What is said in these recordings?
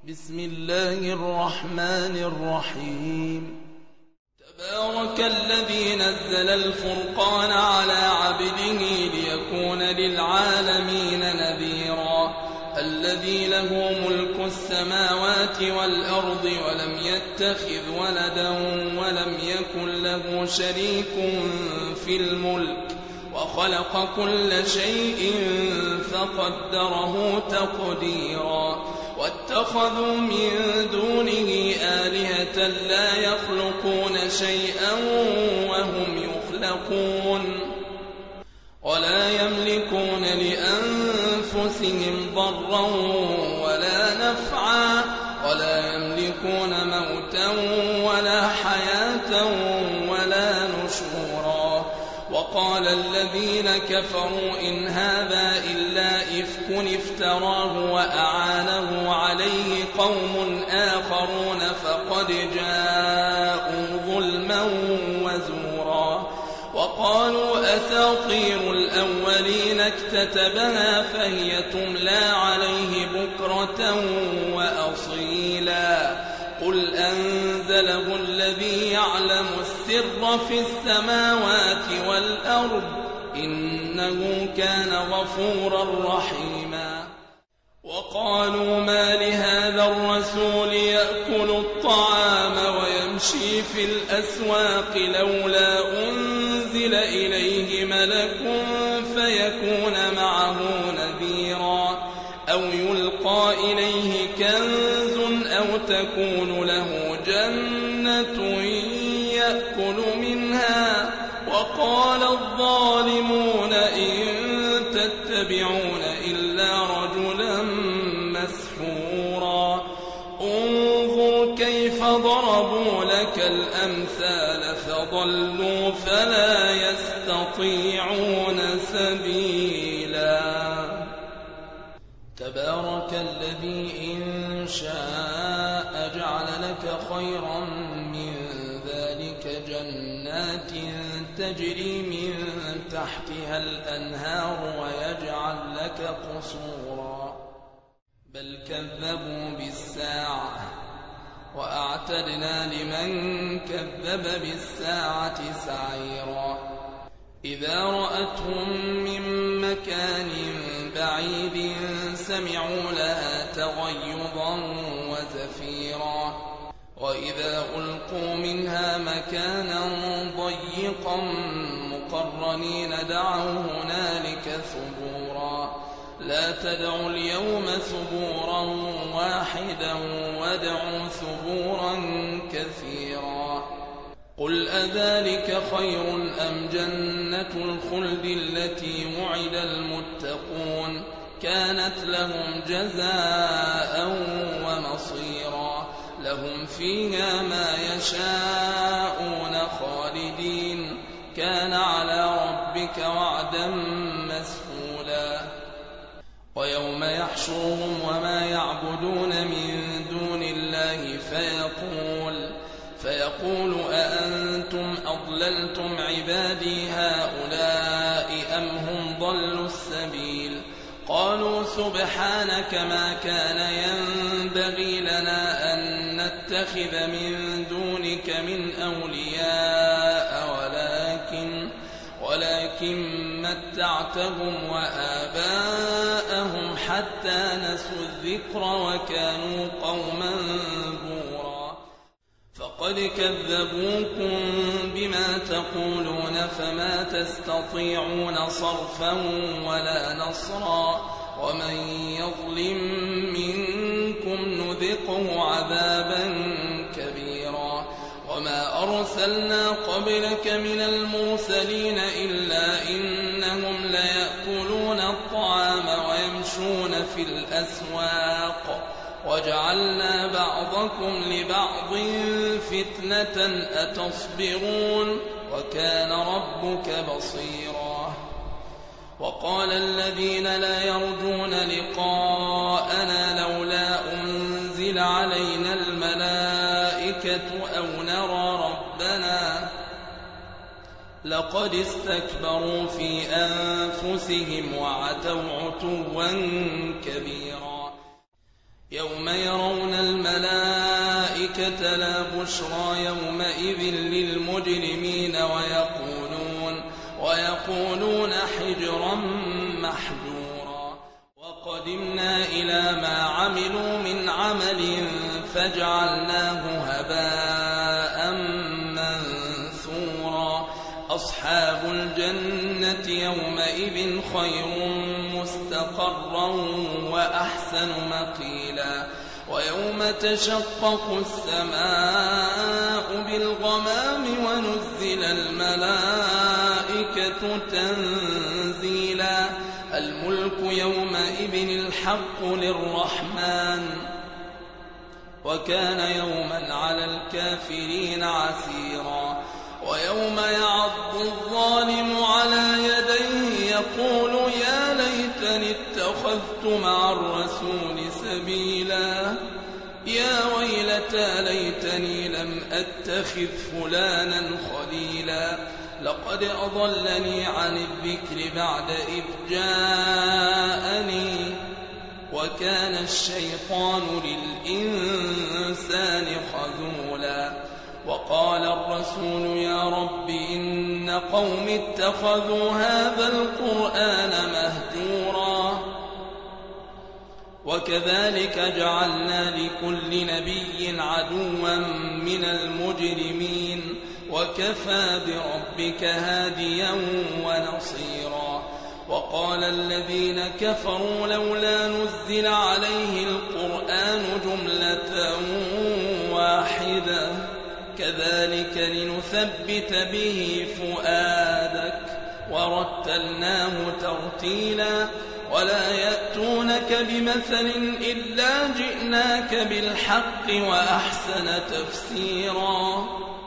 بسم الله الرحمن الرحيم تبارك الذي نزل الفرقان على عبده ليكون للعالمين نذيرا الذي له ملك السماوات والأرض ولم يتخذ ولدا ولم يكن له شريك في الملك وخلق كل شيء فقدره تقديرا واتخذوا من دونه آلهة لا يخلقون شيئا وهم يخلقون ولا يملكون لأنفسهم ضرا ولا نفعا ولا يملكون موتا ولا حياة ولا نشورا وقال الذين كفروا إن هذا إلا إفك افتراه وأعانه عليه قوم آخرون فقد جاءوا ظلما وزورا وقالوا أساطير الأولين اكتتبها فهي تملى عليه بكرة وأصيلا قل أنزله الذي يعلم السر في السماوات والأرض إنه كان غفورا رحيما وقالوا ما لهذا الرسول يأكل الطعام ويمشي في الأسواق لولا أنزل إليه ملك فيكون معه نذيرا أو يلقى إليه كنز أو تكون له جنة يأكل منها وقال الظالمون إن تتبعون إلا رجلا مسحورا انظر كيف ضربوا لك الأمثال فضلوا فلا يستطيعون سبيلا تبارك الذي إن شاء جعل لك خيرا من ذلك جنات تجري من تحتها الأنهار ويجعل لك قصورا بل كذبوا بالساعة وأعتدنا لمن كذب بالساعة سعيرا إذا رأتهم من مكان بعيد سمعوا لها تغيظا وزفيرا وإذا ألقوا منها مكانا ضيقا مقرنين دعوا هنالك ثبورا لا تدعوا اليوم ثبورا واحدا وادعوا ثبورا كثيرا قل أذلك خير أم جنة الخلد التي وعد المتقون كانت لهم جزاء ومصيرا لهم فيها ما يشاءون خالدين كان على ربك وعدا مسئولا ويوم يحشرهم وما يعبدون من دون الله فيقول أأنتم أضللتم عبادي هؤلاء أم هم ضلوا السبيل قالوا سبحانك ما كان ينبغي لنا أن نتخذ من دونك من أولياء ولكن متعتهم وآباءهم حتى نسوا الذكر وكانوا قوما بورا فقد كذبوكم بما تقولون فما تستطيعون صرفا ولا نصرا ومن يظلم منكم نذقه عذابا كبيرا وما أرسلنا قبلك من المرسلين إلا إنهم ليأكلون الطعام ويمشون في الأسواق وجعلنا بعضكم لبعض فتنة أتصبرون وكان ربك بصيرا وقال الذين لا يرجون لقاءنا لولا أنزل علينا الملائكة أو نرى ربنا لقد استكبروا في أنفسهم وعتوا عتوا كبيرا يوم يرون الملائكة لا بشرى يومئذ للمجرمين ويقولون حجرا محجورا وقدمنا إلى ما عملوا من عمل فجعلناه هباء منثورا أصحاب الجنة يومئذ خير مستقرا وأحسن مقيلا ويوم تشقق السماء بالغمام ونزل الملائكة تنزيلا الملك يومئذ الحق للرحمن وكان يوما على الكافرين عسيرا ويوم يعض الظالم على يديه يقول يا ليتني اتخذت مع الرسول سبيلا يا ويلتى ليتني لم أتخذ فلانا خليلا لقد أضلني عن الذكر بعد إذ جاءني وكان الشيطان للإنسان خذولا وقال الرسول يا رب إن قوم اتخذوا هذا القرآن مهجورا وكذلك جعلنا لكل نبي عدوا من المجرمين وكفى بربك هاديا ونصيرا وقال الذين كفروا لولا نزل عليه القرآن جملة واحدة كذلك لنثبت به فؤادك ورتلناه ترتيلا ولا يأتونك بمثل إلا جئناك بالحق وأحسن تفسيرا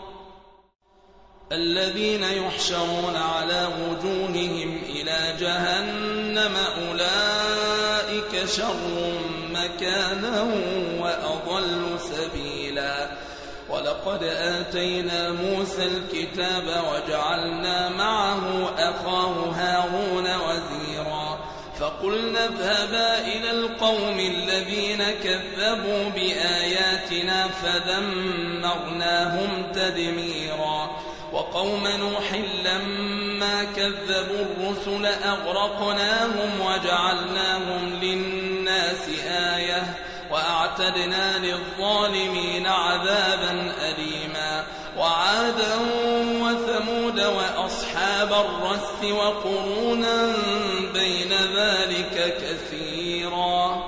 الذين يحشرون على وجوههم إلى جهنم أولئك شر مكانا وأضل سبيلا ولقد آتينا موسى الكتاب وجعلنا معه أخاه هارون وزيرا فقلنا اذهبا إلى القوم الذين كذبوا بآياتنا فدمرناهم تدميرا وقوم نوح لما كذبوا الرسل أغرقناهم وجعلناهم للناس آية وأعتدنا للظالمين عذابا أليما وعادا وثمود وأصحاب الرس وقرونا بين ذلك كثيرا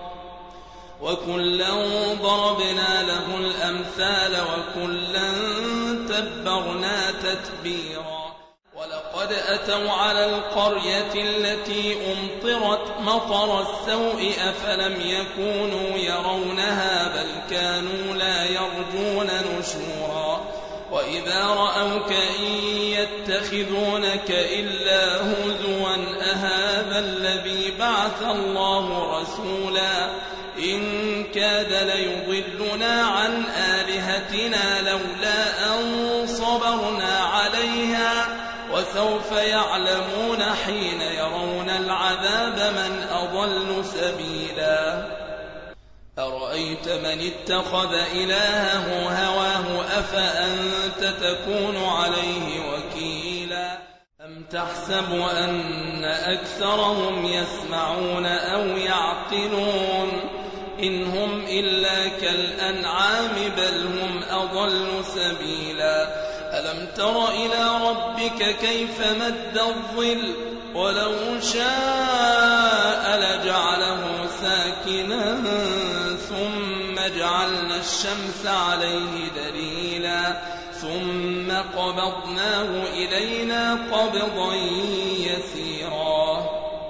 وكلا ضربنا له الأمثال وكلا تبرنا تتبيرا ولقد أتوا على القرية التي أمطرت مطر السوء أفلم يكونوا يرونها بل كانوا لا يرجون نشورا وإذا رأوك إن يتخذونك إلا هزوا أهذا الذي بعث الله رسولا إن كاد ليضلنا عن آلهتنا لولا أن صبرنا عليها وسوف يعلمون حين يرون العذاب من أضل سبيلا أرأيت من اتخذ إلهه هواه أفأنت تكون عليه وكيلا أم تحسب أن أكثرهم يسمعون أو يعقلون إن هم إلا كالأنعام بل هم أضل سبيلا ألم تر إلى ربك كيف مد الظل ولو شاء لجعله ساكنا ثم جعلنا الشمس عليه دليلا ثم قبضناه إلينا قبضا يسيرا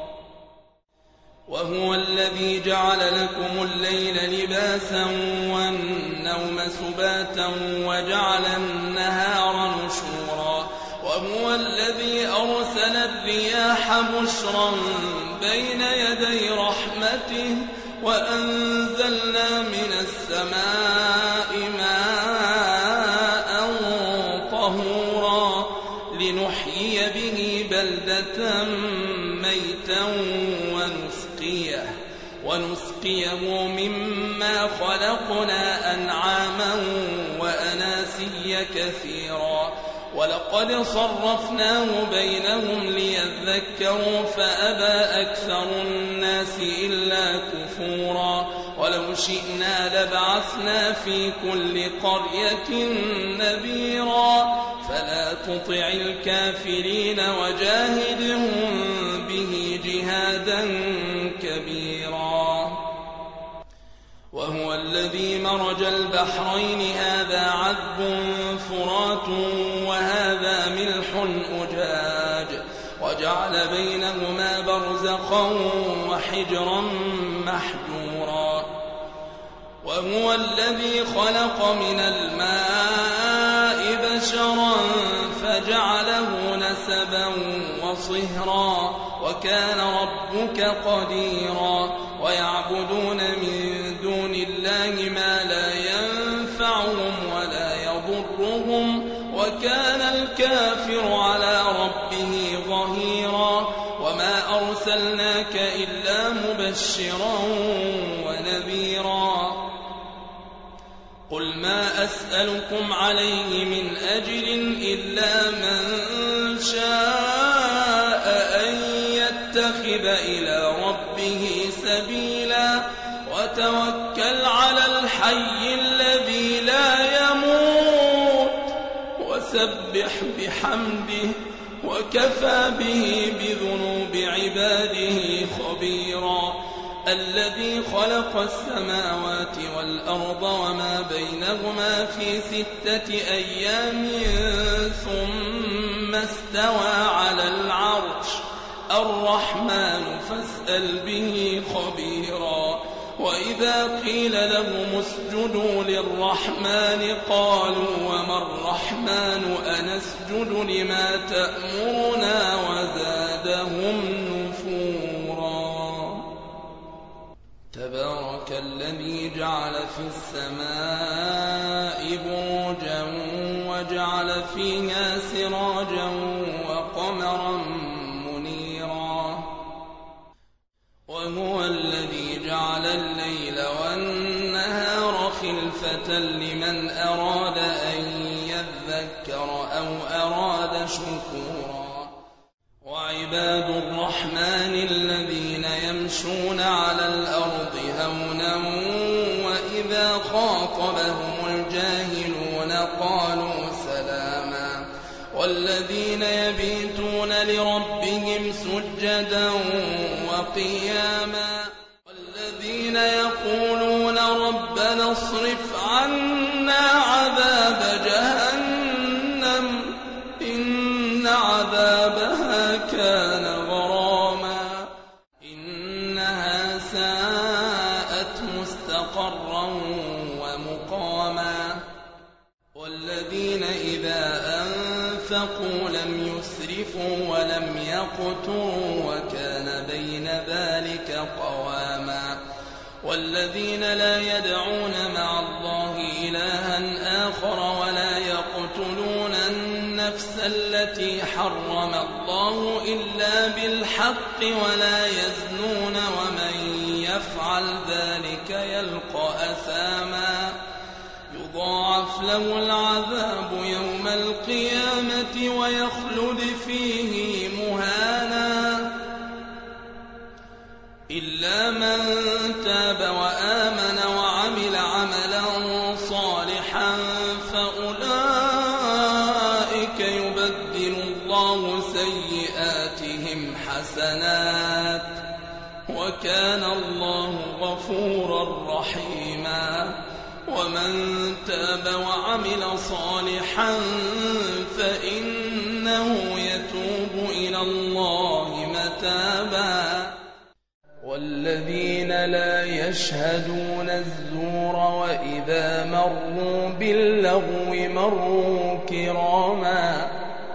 وهو الذي جعل لكم الليل لباسا والنوم سباتا وجعل النهار نشورا وهو الذي أرسل الرياح بشرا بين يدي رحمته وأنزلنا من السماء ماء طهورا لنحيي به بلدة ميتا ونسقيه مما خلقنا أنعاما كثيرا ولقد صرفناه بينهم ليذكروا فأبى أكثر الناس إلا كفورا ولو شئنا لبعثنا في كل قرية نذيرا فلا تطع الكافرين وجاهدهم به جهادا كبيرا وهو الذي مرج البحرين هذا عذب فرات وهذا ملح أجاج وجعل بينهما برزخا وحجرا محجورا وهو الذي خلق من الماء بشرا فجعله نسبا وصهرا وكان ربك قديرا ويعبدون من دون الله ما لا ينفعهم ولا يضرهم وكان الكافر على ربه ظهيرا وما أرسلناك إلا مبشرا ونذيرا قل ما أسألكم عليه من أجر إلا من شاء أن يتخذ إلى ربه سبيلا وتوكل على الحي الذي لا يموت وسبح بحمده وكفى به بذنوب عباده خبيرا الذي خلق السماوات والأرض وما بينهما في 6 أيام ثم استوى على العرش الرحمن فاسأل به خبيرا وإذا قيل لهم اسجدوا للرحمن قالوا وما الرحمن أنسجد لما تأمرنا وزادهم نفورا تبارك الذي جعل في السماء بروجا وجعل فيها سراجا وقمرا منيرا وهو الذي جعل الليل والنهار خلفة لمن أراد أن يذكر أو أراد شكورا وعباد الرحمن الذين يمشون على الأرض هونا وإذا خاطبهم الجاهلون قالوا سلاما والذين يبيتون لربهم سجدا وقياما والذين يقولون ربنا اصرف عنا عذاب جهنم إن عذابها كان غراما إنها ساءت مستقرا ومقاما والذين إذا أنفقوا لم يسرفوا ولم يقتروا وكان بين ذلك قواما والذين لا يدعون مع الله إلها آخر ولا يقتلون النفس التي حرم الله إلا بالحق ولا يزنون ومن يفعل ذلك يلقى أثاما يضاعف له العذاب يوم القيامة ويخلد فيه مهانا إلا من تاب وآمن وعمل عملا صالحا فأولئك يبدل الله سيئاتهم حسنات وكان الله غفورا رحيما ومن تاب وعمل صالحا فإنه يتوب إلى الله متابا والذين لا يشهدون الزور وإذا مروا باللغو مروا كراما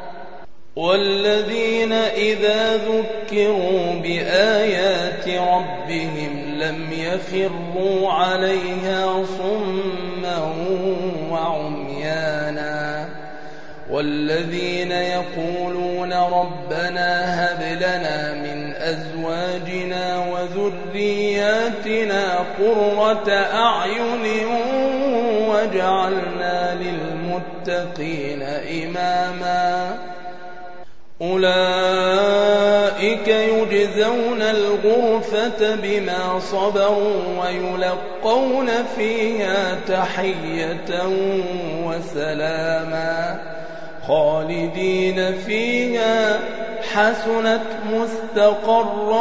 والذين إذا ذكروا بآيات ربهم لم يخروا عليها صما وعميانا والذين يقولون ربنا هب لنا من أزواجنا وذرياتنا قرة أعين وجعلنا للمتقين إماما أولئك يجزون الغرفة بما صبروا ويلقون فيها تحية وسلاما خالدين فيها حسنت مستقرا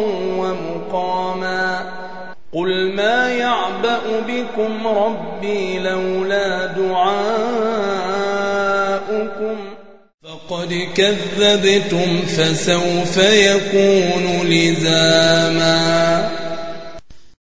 ومقاما قل ما يعبأ بكم ربي لولا دعاؤكم فقد كذبتم فسوف يكون لزاما